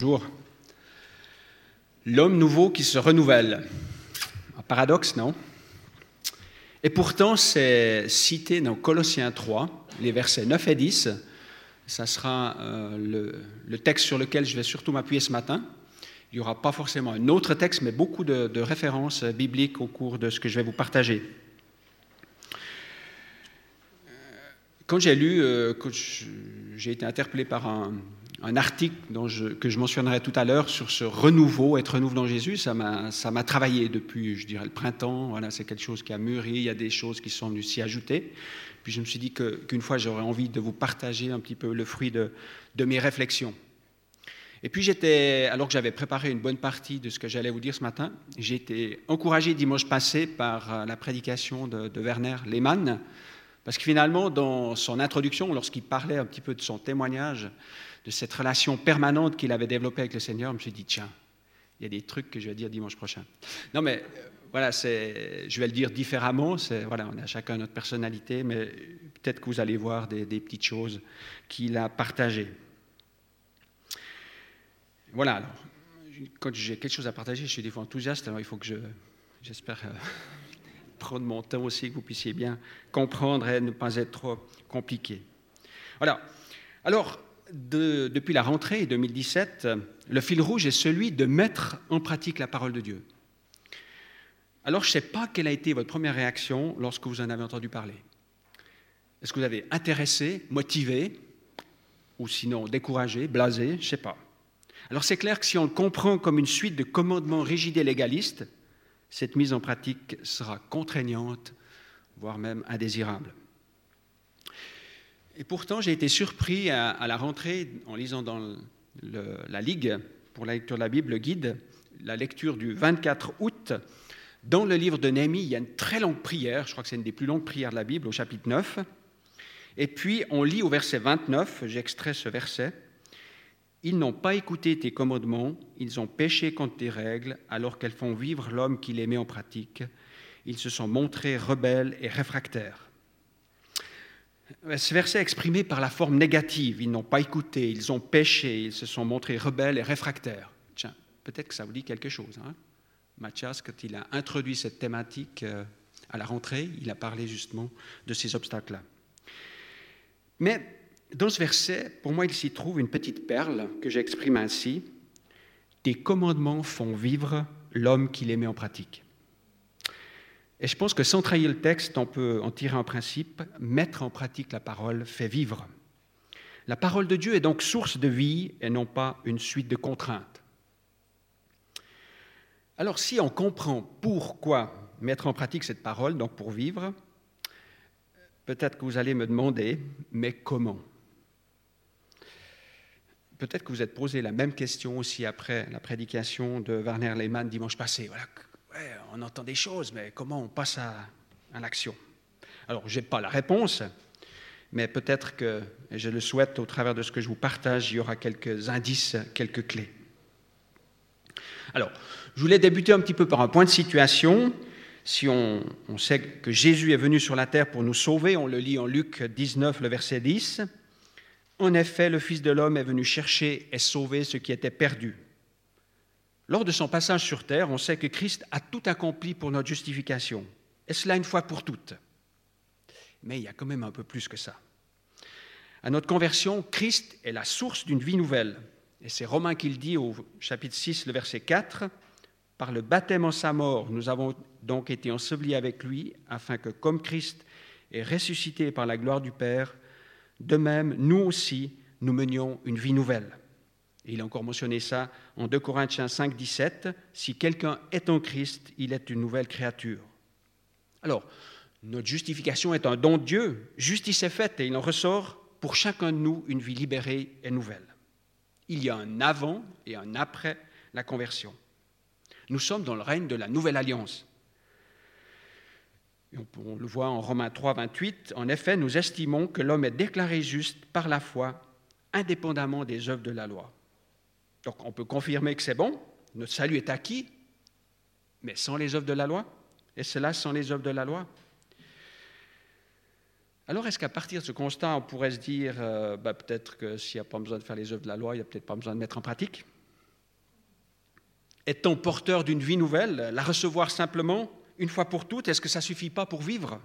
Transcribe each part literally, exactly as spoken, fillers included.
Bonjour. L'homme nouveau qui se renouvelle. Un paradoxe, non? Et pourtant, c'est cité dans Colossiens trois, les versets neuf et dix. Ça sera euh, le, le texte sur lequel je vais surtout m'appuyer ce matin. Il n'y aura pas forcément un autre texte, mais beaucoup de, de références bibliques au cours de ce que je vais vous partager. Quand j'ai lu, euh, quand je, j'ai été interpellé par un, un article dont je, que je mentionnerai tout à l'heure sur ce renouveau, être renouvelé dans Jésus, ça m'a, ça m'a travaillé depuis, je dirais, le printemps. Voilà, c'est quelque chose qui a mûri, il y a des choses qui sont venues s'y ajouter. Puis je me suis dit que, qu'une fois, j'aurais envie de vous partager un petit peu le fruit de, de mes réflexions. Et puis j'étais, alors que j'avais préparé une bonne partie de ce que j'allais vous dire ce matin, j'ai été encouragé dimanche passé par la prédication de, de Werner Lehmann, parce que finalement, dans son introduction, lorsqu'il parlait un petit peu de son témoignage, de cette relation permanente qu'il avait développée avec le Seigneur, je me suis dit, tiens, il y a des trucs que je vais dire dimanche prochain. Non, mais voilà, c'est, je vais le dire différemment. C'est, voilà, on a chacun notre personnalité, mais peut-être que vous allez voir des, des petites choses qu'il a partagées. Voilà, alors, quand j'ai quelque chose à partager, je suis des fois enthousiaste, alors il faut que je, j'espère... Euh, prendre mon temps aussi, que vous puissiez bien comprendre et ne pas être trop compliqué. Voilà. Alors, de, depuis la rentrée deux mille dix-sept, le fil rouge est celui de mettre en pratique la parole de Dieu. Alors, je ne sais pas quelle a été votre première réaction lorsque vous en avez entendu parler. Est-ce que vous avez intéressé, motivé, ou sinon découragé, blasé, je ne sais pas. Alors, c'est clair que si on le comprend comme une suite de commandements rigides et légalistes, cette mise en pratique sera contraignante, voire même indésirable. Et pourtant, j'ai été surpris à, à la rentrée, en lisant dans le, le, la Ligue, pour la lecture de la Bible, le guide, la lecture du vingt-quatre août, dans le livre de Néhémie, il y a une très longue prière, je crois que c'est une des plus longues prières de la Bible, au chapitre neuf. Et puis, on lit au verset vingt-neuf, j'extrais ce verset, « Ils n'ont pas écouté tes commandements, ils ont péché contre tes règles, alors qu'elles font vivre l'homme qui les met en pratique. Ils se sont montrés rebelles et réfractaires. » Ce verset est exprimé par la forme négative. Ils n'ont pas écouté, ils ont péché, ils se sont montrés rebelles et réfractaires. Tiens, peut-être que ça vous dit quelque chose. Hein? Mathias, quand il a introduit cette thématique à la rentrée, il a parlé justement de ces obstacles-là. Mais dans ce verset, pour moi, il s'y trouve une petite perle que j'exprime ainsi. « Tes commandements font vivre l'homme qui les met en pratique. » Et je pense que sans trahir le texte, on peut en tirer un principe. Mettre en pratique la parole fait vivre. La parole de Dieu est donc source de vie et non pas une suite de contraintes. Alors si on comprend pourquoi mettre en pratique cette parole, donc pour vivre, peut-être que vous allez me demander, mais comment ? Peut-être que vous êtes posé la même question aussi après la prédication de Werner Lehmann dimanche passé. Voilà, ouais, on entend des choses, mais comment on passe à, à l'action? Alors, je n'ai pas la réponse, mais peut-être que, et je le souhaite, au travers de ce que je vous partage, il y aura quelques indices, quelques clés. Alors, je voulais débuter un petit peu par un point de situation. Si on, on sait que Jésus est venu sur la terre pour nous sauver, on le lit en Luc dix-neuf, le verset dix. En effet, le Fils de l'homme est venu chercher et sauver ce qui était perdu. Lors de son passage sur terre, on sait que Christ a tout accompli pour notre justification. Et cela une fois pour toutes. Mais il y a quand même un peu plus que ça. À notre conversion, Christ est la source d'une vie nouvelle. Et c'est Romains qui le dit au chapitre six, le verset quatre. « Par le baptême en sa mort, nous avons donc été ensevelis avec lui, afin que, comme Christ est ressuscité par la gloire du Père, de même, nous aussi, nous menions une vie nouvelle. » Et il a encore mentionné ça en deux Corinthiens cinq, dix-sept. « Si quelqu'un est en Christ, il est une nouvelle créature. » Alors, notre justification est un don de Dieu. Justice est faite et il en ressort pour chacun de nous une vie libérée et nouvelle. Il y a un avant et un après la conversion. Nous sommes dans le règne de la nouvelle alliance. On le voit en Romains trois, vingt-huit. En effet, nous estimons que l'homme est déclaré juste par la foi, indépendamment des œuvres de la loi. Donc, on peut confirmer que c'est bon, notre salut est acquis, mais sans les œuvres de la loi. Et cela sans les œuvres de la loi. Alors, est-ce qu'à partir de ce constat, on pourrait se dire, euh, bah, peut-être que s'il n'y a pas besoin de faire les œuvres de la loi, il n'y a peut-être pas besoin de mettre en pratique? Est-on porteur d'une vie nouvelle? La recevoir simplement, une fois pour toutes, est-ce que ça ne suffit pas pour vivre?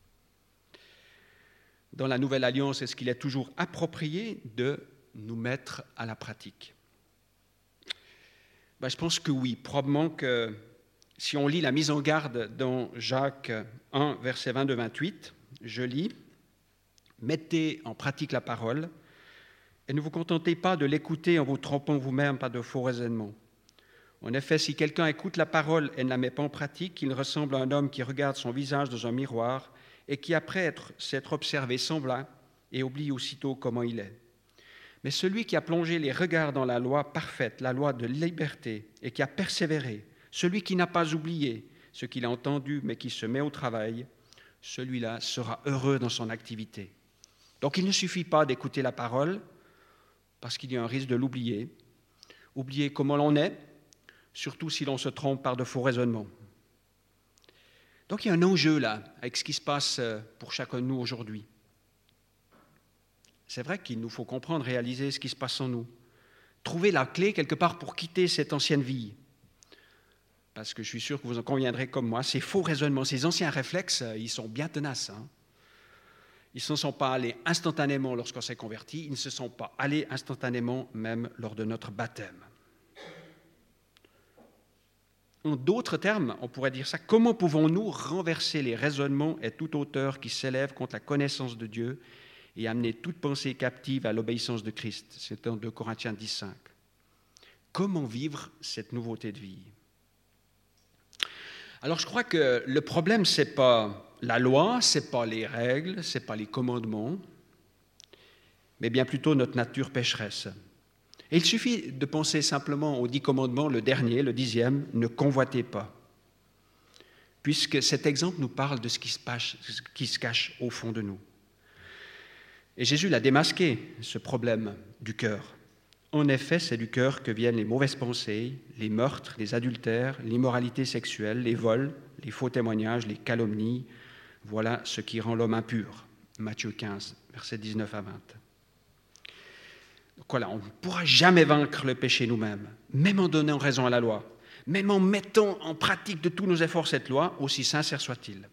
Dans la Nouvelle Alliance, est-ce qu'il est toujours approprié de nous mettre à la pratique? Ben, je pense que oui. Probablement que si on lit la mise en garde dans Jacques un, verset vingt-deux vingt-huit, je lis « Mettez en pratique la parole et ne vous contentez pas de l'écouter en vous trompant vous-même par de faux raisonnements. En effet, si quelqu'un écoute la parole et ne la met pas en pratique, il ressemble à un homme qui regarde son visage dans un miroir et qui, après être, s'être observé, s'en va et oublie aussitôt comment il est. Mais celui qui a plongé les regards dans la loi parfaite, la loi de liberté, et qui a persévéré, celui qui n'a pas oublié ce qu'il a entendu, mais qui se met au travail, celui-là sera heureux dans son activité. » Donc il ne suffit pas d'écouter la parole, parce qu'il y a un risque de l'oublier, oublier comment l'on est, surtout si l'on se trompe par de faux raisonnements. Donc il y a un enjeu là, avec ce qui se passe pour chacun de nous aujourd'hui. C'est vrai qu'il nous faut comprendre, réaliser ce qui se passe en nous. Trouver la clé quelque part pour quitter cette ancienne vie. Parce que je suis sûr que vous en conviendrez comme moi, ces faux raisonnements, ces anciens réflexes, ils sont bien tenaces. Hein. Ils ne se sont pas allés instantanément lorsqu'on s'est converti, ils ne se sont pas allés instantanément même lors de notre baptême. En d'autres termes, on pourrait dire ça, comment pouvons-nous renverser les raisonnements et toute hauteur qui s'élèvent contre la connaissance de Dieu et amener toute pensée captive à l'obéissance de Christ? C'est en deux Corinthiens dix, cinq. Comment vivre cette nouveauté de vie? Alors je crois que le problème, ce n'est pas la loi, ce n'est pas les règles, ce n'est pas les commandements, mais bien plutôt notre nature pécheresse. Et il suffit de penser simplement aux dix commandements, le dernier, le dixième, ne convoitez pas. Puisque cet exemple nous parle de ce qui se passe, ce qui se cache au fond de nous. Et Jésus l'a démasqué, ce problème du cœur. En effet, c'est du cœur que viennent les mauvaises pensées, les meurtres, les adultères, l'immoralité sexuelle, les vols, les faux témoignages, les calomnies. Voilà ce qui rend l'homme impur. Matthieu quinze, versets dix-neuf à vingt. Donc voilà, on ne pourra jamais vaincre le péché nous-mêmes, même en donnant raison à la loi, même en mettant en pratique de tous nos efforts cette loi, aussi sincère soit-il.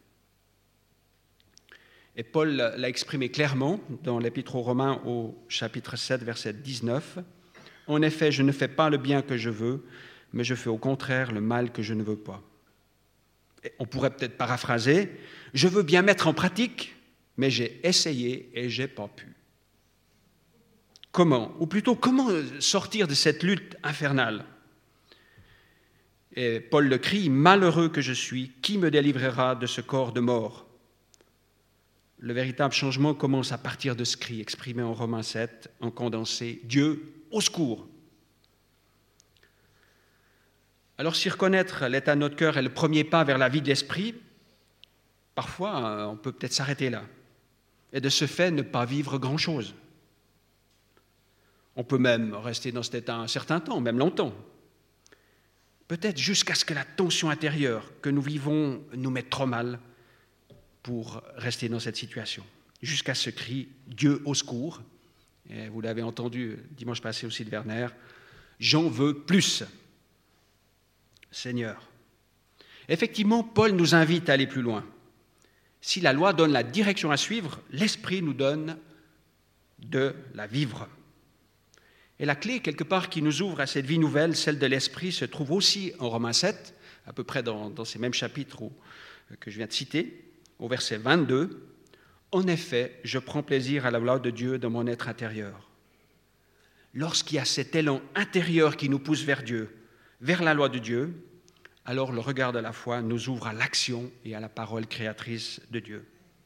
Et Paul l'a exprimé clairement dans l'Épître aux Romains au chapitre sept, verset dix-neuf. « En effet, je ne fais pas le bien que je veux, mais je fais au contraire le mal que je ne veux pas. » Et on pourrait peut-être paraphraser, « Je veux bien mettre en pratique, mais j'ai essayé et je n'ai pas pu. » Comment? Ou plutôt, comment sortir de cette lutte infernale? Et Paul le crie, « Malheureux que je suis, qui me délivrera de ce corps de mort ?» Le véritable changement commence à partir de ce cri exprimé en Romains sept, en condensé, « Dieu, au secours !» Alors si reconnaître l'état de notre cœur est le premier pas vers la vie de l'esprit, parfois on peut peut-être s'arrêter là, et de ce fait ne pas vivre grand-chose. On peut même rester dans cet état un certain temps, même longtemps. Peut-être jusqu'à ce que la tension intérieure que nous vivons nous mette trop mal pour rester dans cette situation. Jusqu'à ce cri « Dieu au secours !» Et vous l'avez entendu dimanche passé aussi de Werner, « J'en veux plus, Seigneur !» Effectivement, Paul nous invite à aller plus loin. Si la loi donne la direction à suivre, l'Esprit nous donne de la vivre. Et la clé, quelque part, qui nous ouvre à cette vie nouvelle, celle de l'Esprit, se trouve aussi en Romains sept, à peu près dans, dans ces mêmes chapitres où, que je viens de citer, au verset vingt-deux. « En effet, je prends plaisir à la loi de Dieu dans mon être intérieur. » Lorsqu'il y a cet élan intérieur qui nous pousse vers Dieu, vers la loi de Dieu, alors le regard de la foi nous ouvre à l'action et à la parole créatrice de Dieu.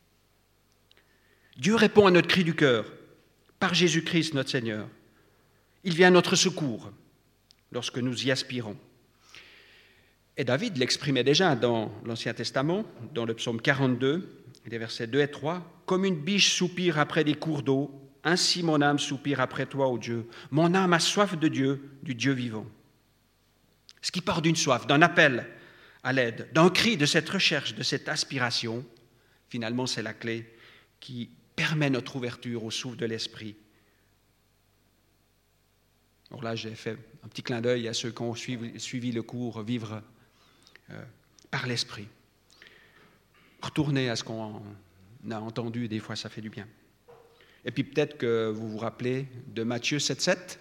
Dieu répond à notre cri du cœur, par Jésus-Christ notre Seigneur. Il vient à notre secours lorsque nous y aspirons. Et David l'exprimait déjà dans l'Ancien Testament, dans le psaume quarante-deux, les versets deux et trois. « Comme une biche soupire après des cours d'eau, ainsi mon âme soupire après toi, ô Dieu. Mon âme a soif de Dieu, du Dieu vivant. » Ce qui part d'une soif, d'un appel à l'aide, d'un cri, de cette recherche, de cette aspiration, finalement c'est la clé qui permet notre ouverture au souffle de l'Esprit. Alors là, j'ai fait un petit clin d'œil à ceux qui ont suivi, suivi le cours « Vivre euh, par l'Esprit ». Retournez à ce qu'on a entendu, des fois ça fait du bien. Et puis peut-être que vous vous rappelez de Matthieu sept sept,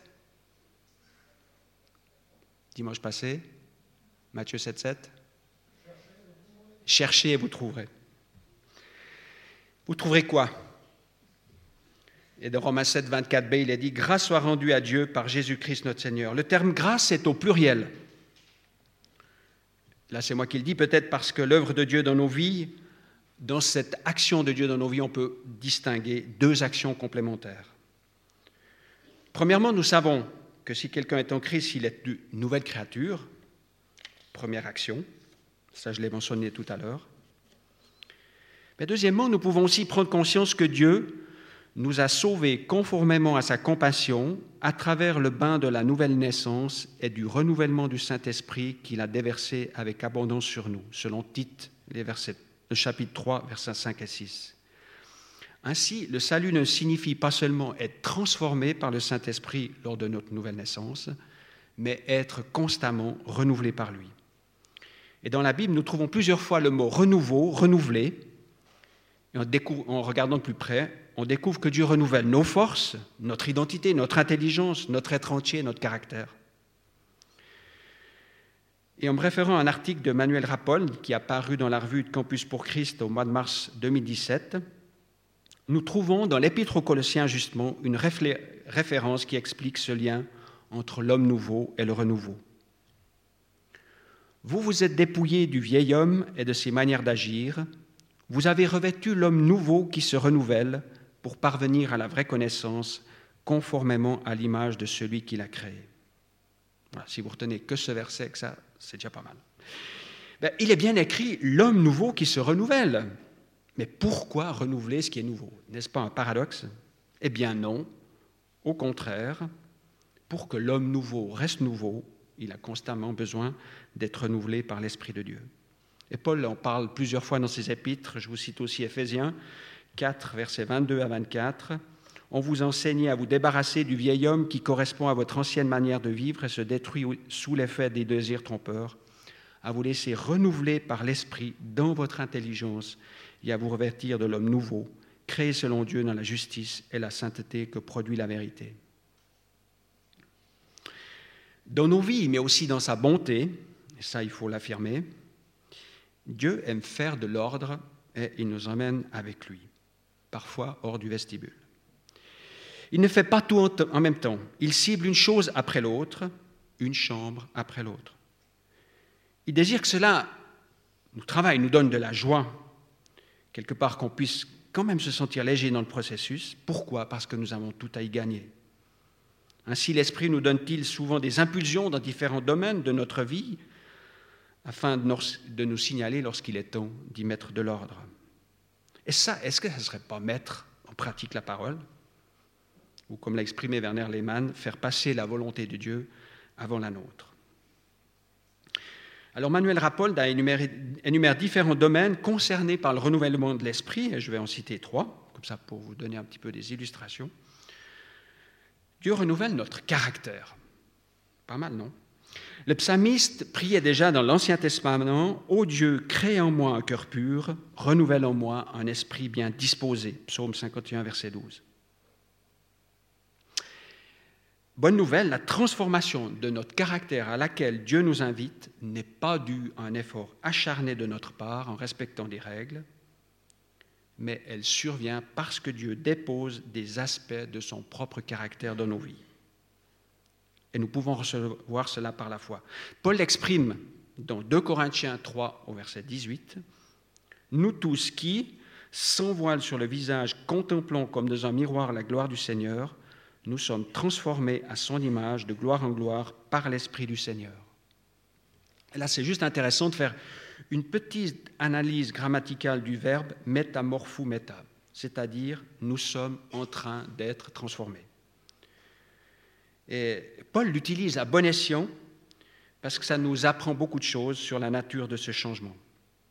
dimanche passé, Matthieu sept sept. Cherchez et vous trouverez. Vous trouverez quoi? Et dans Romains sept, vingt-quatre b, il est dit « Grâce soit rendue à Dieu par Jésus-Christ notre Seigneur ». Le terme « grâce » est au pluriel. Là, c'est moi qui le dis, peut-être parce que l'œuvre de Dieu dans nos vies, dans cette action de Dieu dans nos vies, on peut distinguer deux actions complémentaires. Premièrement, nous savons que si quelqu'un est en Christ, il est une nouvelle créature. Première action, ça je l'ai mentionné tout à l'heure. Mais deuxièmement, nous pouvons aussi prendre conscience que Dieu nous a sauvés conformément à sa compassion à travers le bain de la nouvelle naissance et du renouvellement du Saint-Esprit qu'il a déversé avec abondance sur nous, selon Tite, les versets, le chapitre trois, versets cinq et six. Ainsi, le salut ne signifie pas seulement être transformé par le Saint-Esprit lors de notre nouvelle naissance, mais être constamment renouvelé par lui. Et dans la Bible, nous trouvons plusieurs fois le mot « renouveau »,« renouvelé ». Et en, découvre, en regardant de plus près, on découvre que Dieu renouvelle nos forces, notre identité, notre intelligence, notre être entier, notre caractère. Et en me référant à un article de Manuel Rappold qui a paru dans la revue de Campus pour Christ au mois de mars deux mille dix-sept, nous trouvons dans l'Épître aux Colossiens justement une réflé- référence qui explique ce lien entre l'homme nouveau et le renouveau. Vous vous êtes dépouillés du vieil homme et de ses manières d'agir. Vous avez revêtu l'homme nouveau qui se renouvelle pour parvenir à la vraie connaissance conformément à l'image de celui qui l'a créé. Voilà, si vous retenez que ce verset, que ça, c'est déjà pas mal. Ben, il est bien écrit l'homme nouveau qui se renouvelle. Mais pourquoi renouveler ce qui est nouveau? N'est-ce pas un paradoxe? Eh bien non. Au contraire, pour que l'homme nouveau reste nouveau, il a constamment besoin d'être renouvelé par l'Esprit de Dieu. Et Paul en parle plusieurs fois dans ses épîtres. Je vous cite aussi Éphésiens quatre, versets vingt-deux à vingt-quatre. « On vous enseigne à vous débarrasser du vieil homme qui correspond à votre ancienne manière de vivre et se détruit sous l'effet des désirs trompeurs, à vous laisser renouveler par l'Esprit dans votre intelligence et à vous revêtir de l'homme nouveau, créé selon Dieu dans la justice et la sainteté que produit la vérité. » Dans nos vies, mais aussi dans sa bonté, et ça il faut l'affirmer, Dieu aime faire de l'ordre et il nous emmène avec lui, parfois hors du vestibule. Il ne fait pas tout en même temps. Il cible une chose après l'autre, une chambre après l'autre. Il désire que cela nous travaille, nous donne de la joie, quelque part qu'on puisse quand même se sentir léger dans le processus. Pourquoi? Parce que nous avons tout à y gagner. Ainsi, l'Esprit nous donne-t-il souvent des impulsions dans différents domaines de notre vie, afin de nous signaler lorsqu'il est temps d'y mettre de l'ordre. Et ça, est-ce que ça ne serait pas mettre en pratique la parole? Ou comme l'a exprimé Werner Lehmann, faire passer la volonté de Dieu avant la nôtre. Alors Manuel Rappold a énuméré, énumère différents domaines concernés par le renouvellement de l'esprit, et je vais en citer trois, comme ça pour vous donner un petit peu des illustrations. Dieu renouvelle notre caractère. Pas mal, non? Le psalmiste priait déjà dans l'Ancien Testament « Ô Dieu, crée en moi un cœur pur, renouvelle en moi un esprit bien disposé » Psaume cinquante et un, verset douze. Bonne nouvelle, la transformation de notre caractère à laquelle Dieu nous invite n'est pas due à un effort acharné de notre part en respectant des règles, mais elle survient parce que Dieu dépose des aspects de son propre caractère dans nos vies. Et nous pouvons recevoir cela par la foi. Paul l'exprime dans deux Corinthiens trois au verset dix-huit. « Nous tous qui, sans voile sur le visage, contemplons comme dans un miroir la gloire du Seigneur, nous sommes transformés à son image de gloire en gloire par l'Esprit du Seigneur. » Et là, c'est juste intéressant de faire une petite analyse grammaticale du verbe « métamorphou méta », c'est-à-dire « nous sommes en train d'être transformés ». Et Paul l'utilise à bon escient parce que ça nous apprend beaucoup de choses sur la nature de ce changement.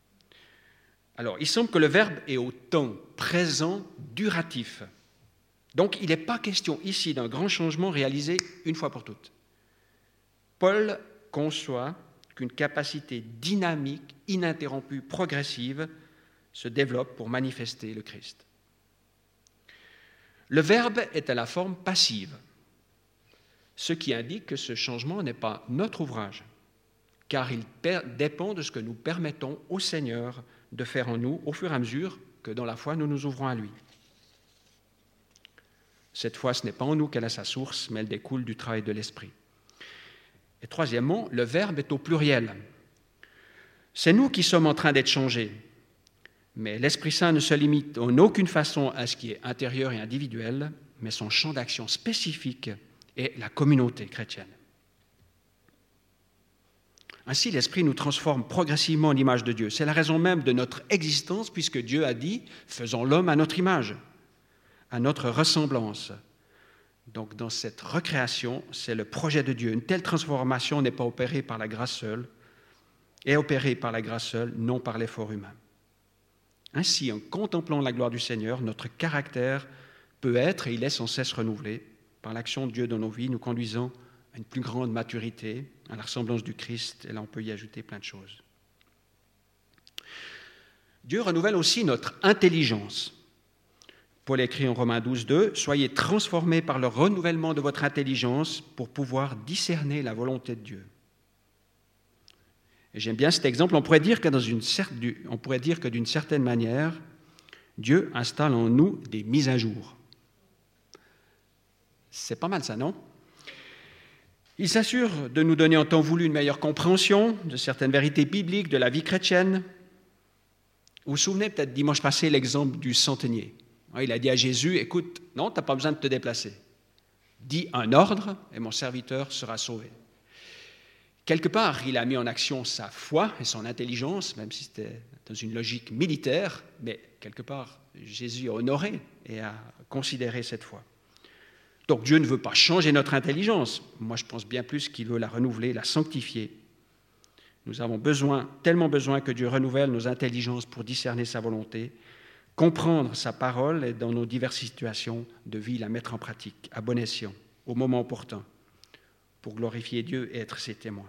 Alors, il semble que le verbe est au temps présent duratif. Donc, il n'est pas question ici d'un grand changement réalisé une fois pour toutes. Paul conçoit qu'une capacité dynamique, ininterrompue, progressive se développe pour manifester le Christ. Le verbe est à la forme passive, ce qui indique que ce changement n'est pas notre ouvrage, car il dépend de ce que nous permettons au Seigneur de faire en nous au fur et à mesure que dans la foi nous nous ouvrons à lui. Cette foi, ce n'est pas en nous qu'elle a sa source, mais elle découle du travail de l'Esprit. Et troisièmement, le verbe est au pluriel. C'est nous qui sommes en train d'être changés, mais l'Esprit Saint ne se limite en aucune façon à ce qui est intérieur et individuel, mais son champ d'action spécifique est la communauté chrétienne. Ainsi, l'Esprit nous transforme progressivement en l'image de Dieu. C'est la raison même de notre existence, puisque Dieu a dit « faisons l'homme à notre image ». À notre ressemblance. Donc, dans cette recréation, c'est le projet de Dieu. Une telle transformation n'est pas opérée par la grâce seule, est opérée par la grâce seule, non par l'effort humain. Ainsi, en contemplant la gloire du Seigneur, notre caractère peut être, et il est sans cesse renouvelé, par l'action de Dieu dans nos vies, nous conduisant à une plus grande maturité, à la ressemblance du Christ, et là on peut y ajouter plein de choses. Dieu renouvelle aussi notre intelligence. Paul écrit en Romains douze, deux, « Soyez transformés par le renouvellement de votre intelligence pour pouvoir discerner la volonté de Dieu. » Et j'aime bien cet exemple. On pourrait dire que, dans une cer- on pourrait dire que d'une certaine manière, Dieu installe en nous des mises à jour. C'est pas mal ça, non? Il s'assure de nous donner en temps voulu une meilleure compréhension de certaines vérités bibliques de la vie chrétienne. Vous vous souvenez peut-être dimanche passé l'exemple du centenier. Il a dit à Jésus, écoute, non, tu n'as pas besoin de te déplacer. Dis un ordre et mon serviteur sera sauvé. Quelque part, il a mis en action sa foi et son intelligence, même si c'était dans une logique militaire, mais quelque part, Jésus a honoré et a considéré cette foi. Donc Dieu ne veut pas changer notre intelligence. Moi, je pense bien plus qu'il veut la renouveler, la sanctifier. Nous avons besoin, tellement besoin que Dieu renouvelle nos intelligences pour discerner sa volonté, comprendre sa parole et dans nos diverses situations de vie, la mettre en pratique, à bon escient, au moment opportun, pour glorifier Dieu et être ses témoins.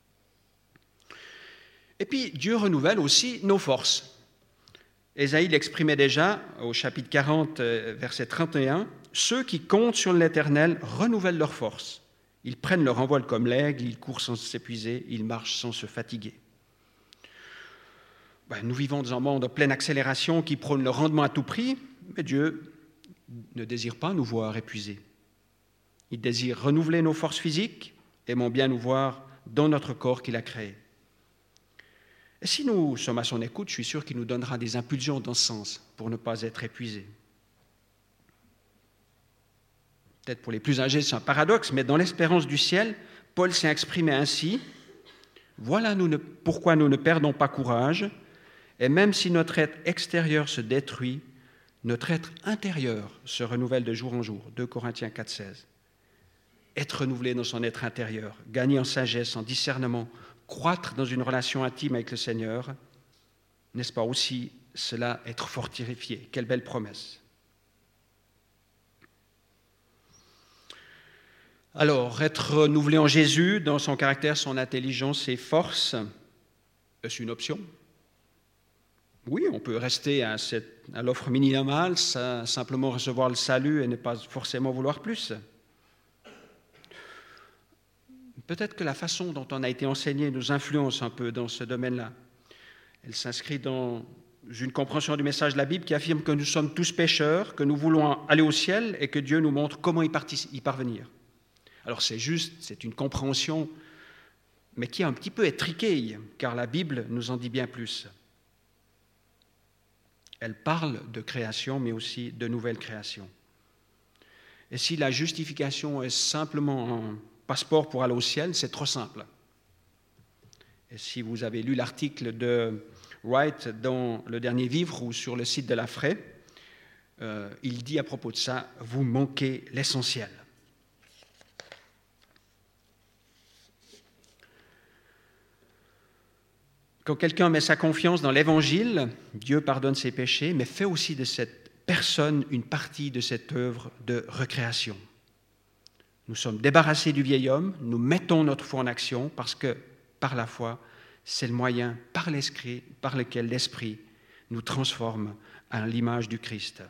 Et puis, Dieu renouvelle aussi nos forces. Ésaïe l'exprimait déjà au chapitre quarante, verset trente et un, « Ceux qui comptent sur l'Éternel renouvellent leurs forces. Ils prennent leur envol comme l'aigle, ils courent sans s'épuiser, ils marchent sans se fatiguer. » Nous vivons dans un monde en pleine accélération qui prône le rendement à tout prix, mais Dieu ne désire pas nous voir épuisés. Il désire renouveler nos forces physiques, aimons bien nous voir dans notre corps qu'il a créé. Et si nous sommes à son écoute, je suis sûr qu'il nous donnera des impulsions dans ce sens pour ne pas être épuisés. Peut-être pour les plus âgés, c'est un paradoxe, mais dans l'espérance du ciel, Paul s'est exprimé ainsi. Voilà nous ne, pourquoi nous ne perdons pas courage. Et même si notre être extérieur se détruit, notre être intérieur se renouvelle de jour en jour. deux Corinthiens quatre, seize. Être renouvelé dans son être intérieur, gagner en sagesse, en discernement, croître dans une relation intime avec le Seigneur, n'est-ce pas aussi cela être fortifié? Quelle belle promesse! Alors, être renouvelé en Jésus, dans son caractère, son intelligence, ses forces, est-ce une option? Oui, on peut rester à, cette, à l'offre minimale, ça, simplement recevoir le salut et ne pas forcément vouloir plus. Peut-être que la façon dont on a été enseigné nous influence un peu dans ce domaine-là. Elle s'inscrit dans une compréhension du message de la Bible qui affirme que nous sommes tous pécheurs, que nous voulons aller au ciel et que Dieu nous montre comment y, partic- y parvenir. Alors c'est juste, c'est une compréhension, mais qui est un petit peu étriquée, car la Bible nous en dit bien plus. Elle parle de création, mais aussi de nouvelle création. Et si la justification est simplement un passeport pour aller au ciel, c'est trop simple. Et si vous avez lu l'article de Wright dans Le Dernier Vivre ou sur le site de la Fray, euh, il dit à propos de ça, « Vous manquez l'essentiel ». Quand quelqu'un met sa confiance dans l'Évangile, Dieu pardonne ses péchés, mais fait aussi de cette personne une partie de cette œuvre de recréation. Nous sommes débarrassés du vieil homme, nous mettons notre foi en action parce que, par la foi, c'est le moyen par l'esprit, par lequel l'Esprit nous transforme à l'image du Christ.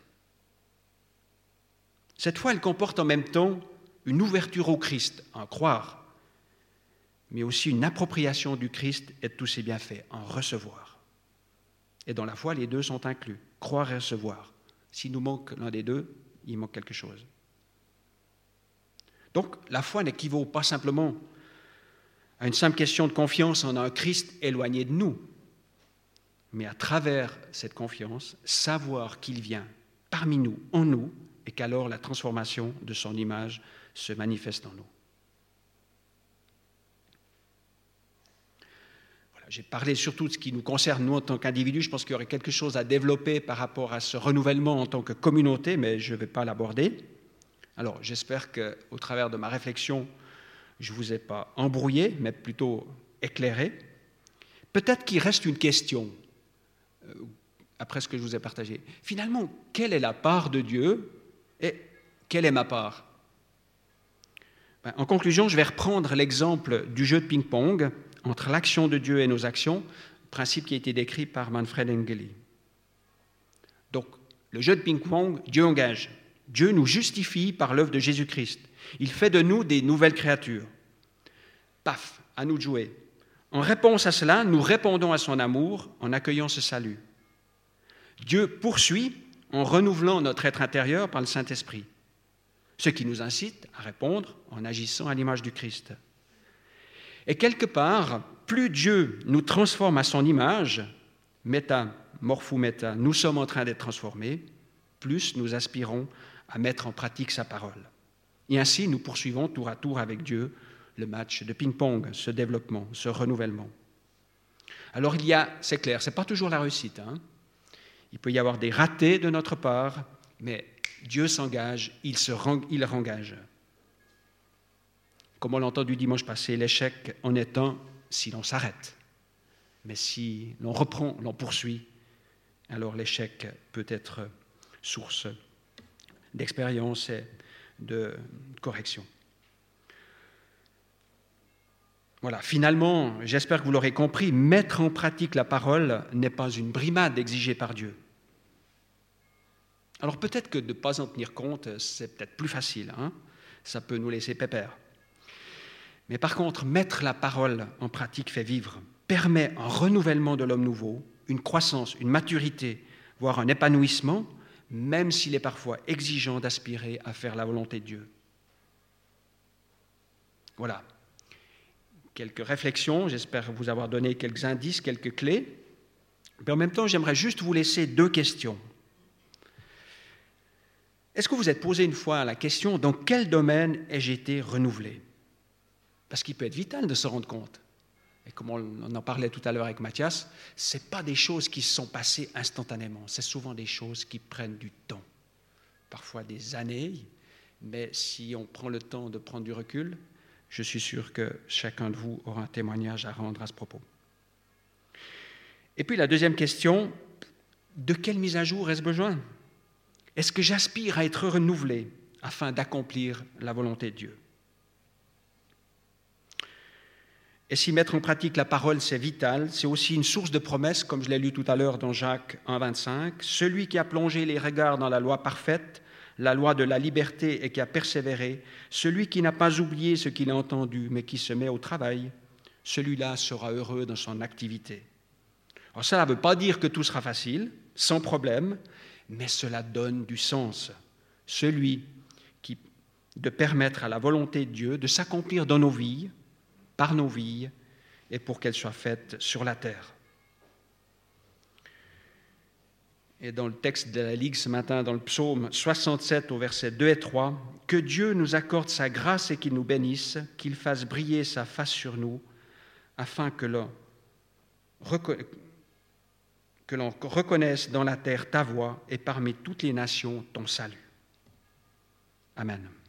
Cette foi, elle comporte en même temps une ouverture au Christ, en croire, mais aussi une appropriation du Christ et de tous ses bienfaits, en recevoir. Et dans la foi, les deux sont inclus, croire et recevoir. S'il nous manque l'un des deux, il manque quelque chose. Donc, la foi n'équivaut pas simplement à une simple question de confiance en un Christ éloigné de nous, mais à travers cette confiance, savoir qu'il vient parmi nous, en nous, et qu'alors la transformation de son image se manifeste en nous. Voilà, j'ai parlé surtout de ce qui nous concerne, nous, en tant qu'individus. Je pense qu'il y aurait quelque chose à développer par rapport à ce renouvellement en tant que communauté, mais je ne vais pas l'aborder. Alors, j'espère qu'au travers de ma réflexion, je ne vous ai pas embrouillé, mais plutôt éclairé. Peut-être qu'il reste une question, euh, après ce que je vous ai partagé. Finalement, quelle est la part de Dieu et quelle est ma part ? Ben, en conclusion, je vais reprendre l'exemple du jeu de ping-pong entre l'action de Dieu et nos actions, principe qui a été décrit par Manfred Engeli. Donc, le jeu de ping-pong, Dieu engage. Dieu nous justifie par l'œuvre de Jésus-Christ. Il fait de nous des nouvelles créatures. Paf, à nous de jouer. En réponse à cela, nous répondons à son amour en accueillant ce salut. Dieu poursuit en renouvelant notre être intérieur par le Saint-Esprit, ce qui nous incite à répondre en agissant à l'image du Christ. Et quelque part, plus Dieu nous transforme à son image, méta, morphou méta, nous sommes en train d'être transformés, plus nous aspirons à mettre en pratique sa parole. Et ainsi, nous poursuivons tour à tour avec Dieu le match de ping-pong, ce développement, ce renouvellement. Alors il y a, c'est clair, ce n'est pas toujours la réussite. Hein. Il peut y avoir des ratés de notre part, mais Dieu s'engage, il se reng, il rengage. Comme on l'a entendu dimanche passé, l'échec en est un si l'on s'arrête. Mais si l'on reprend, l'on poursuit, alors l'échec peut être source d'expérience et de correction. Voilà, finalement, j'espère que vous l'aurez compris, mettre en pratique la parole n'est pas une brimade exigée par Dieu. Alors peut-être que de ne pas en tenir compte, c'est peut-être plus facile, hein? Ça peut nous laisser pépère. Mais par contre, mettre la parole en pratique fait vivre, permet un renouvellement de l'homme nouveau, une croissance, une maturité, voire un épanouissement, même s'il est parfois exigeant d'aspirer à faire la volonté de Dieu. Voilà. Quelques réflexions, j'espère vous avoir donné quelques indices, quelques clés. Mais en même temps, j'aimerais juste vous laisser deux questions. Est-ce que vous êtes posé une fois la question, dans quel domaine ai-je été renouvelé ? Parce qu'il peut être vital de se rendre compte. Et comme on en parlait tout à l'heure avec Mathias, ce n'est pas des choses qui se sont passées instantanément, c'est souvent des choses qui prennent du temps, parfois des années, mais si on prend le temps de prendre du recul, je suis sûr que chacun de vous aura un témoignage à rendre à ce propos. Et puis la deuxième question, de quelle mise à jour ai-je besoin ? Est-ce que j'aspire à être renouvelé afin d'accomplir la volonté de Dieu ? Et si mettre en pratique la parole, c'est vital, c'est aussi une source de promesses, comme je l'ai lu tout à l'heure dans Jacques un, vingt-cinq. Celui qui a plongé les regards dans la loi parfaite, la loi de la liberté et qui a persévéré, celui qui n'a pas oublié ce qu'il a entendu, mais qui se met au travail, celui-là sera heureux dans son activité. Alors ça ne veut pas dire que tout sera facile, sans problème, mais cela donne du sens. Celui qui, de permettre à la volonté de Dieu de s'accomplir dans nos vies, par nos vies, et pour qu'elle soit faite sur la terre. Et dans le texte de la Ligue ce matin, dans le psaume soixante-sept au verset deux et trois, « Que Dieu nous accorde sa grâce et qu'il nous bénisse, qu'il fasse briller sa face sur nous, afin que l'on, reconna... que l'on reconnaisse dans la terre ta voix et parmi toutes les nations ton salut. » Amen.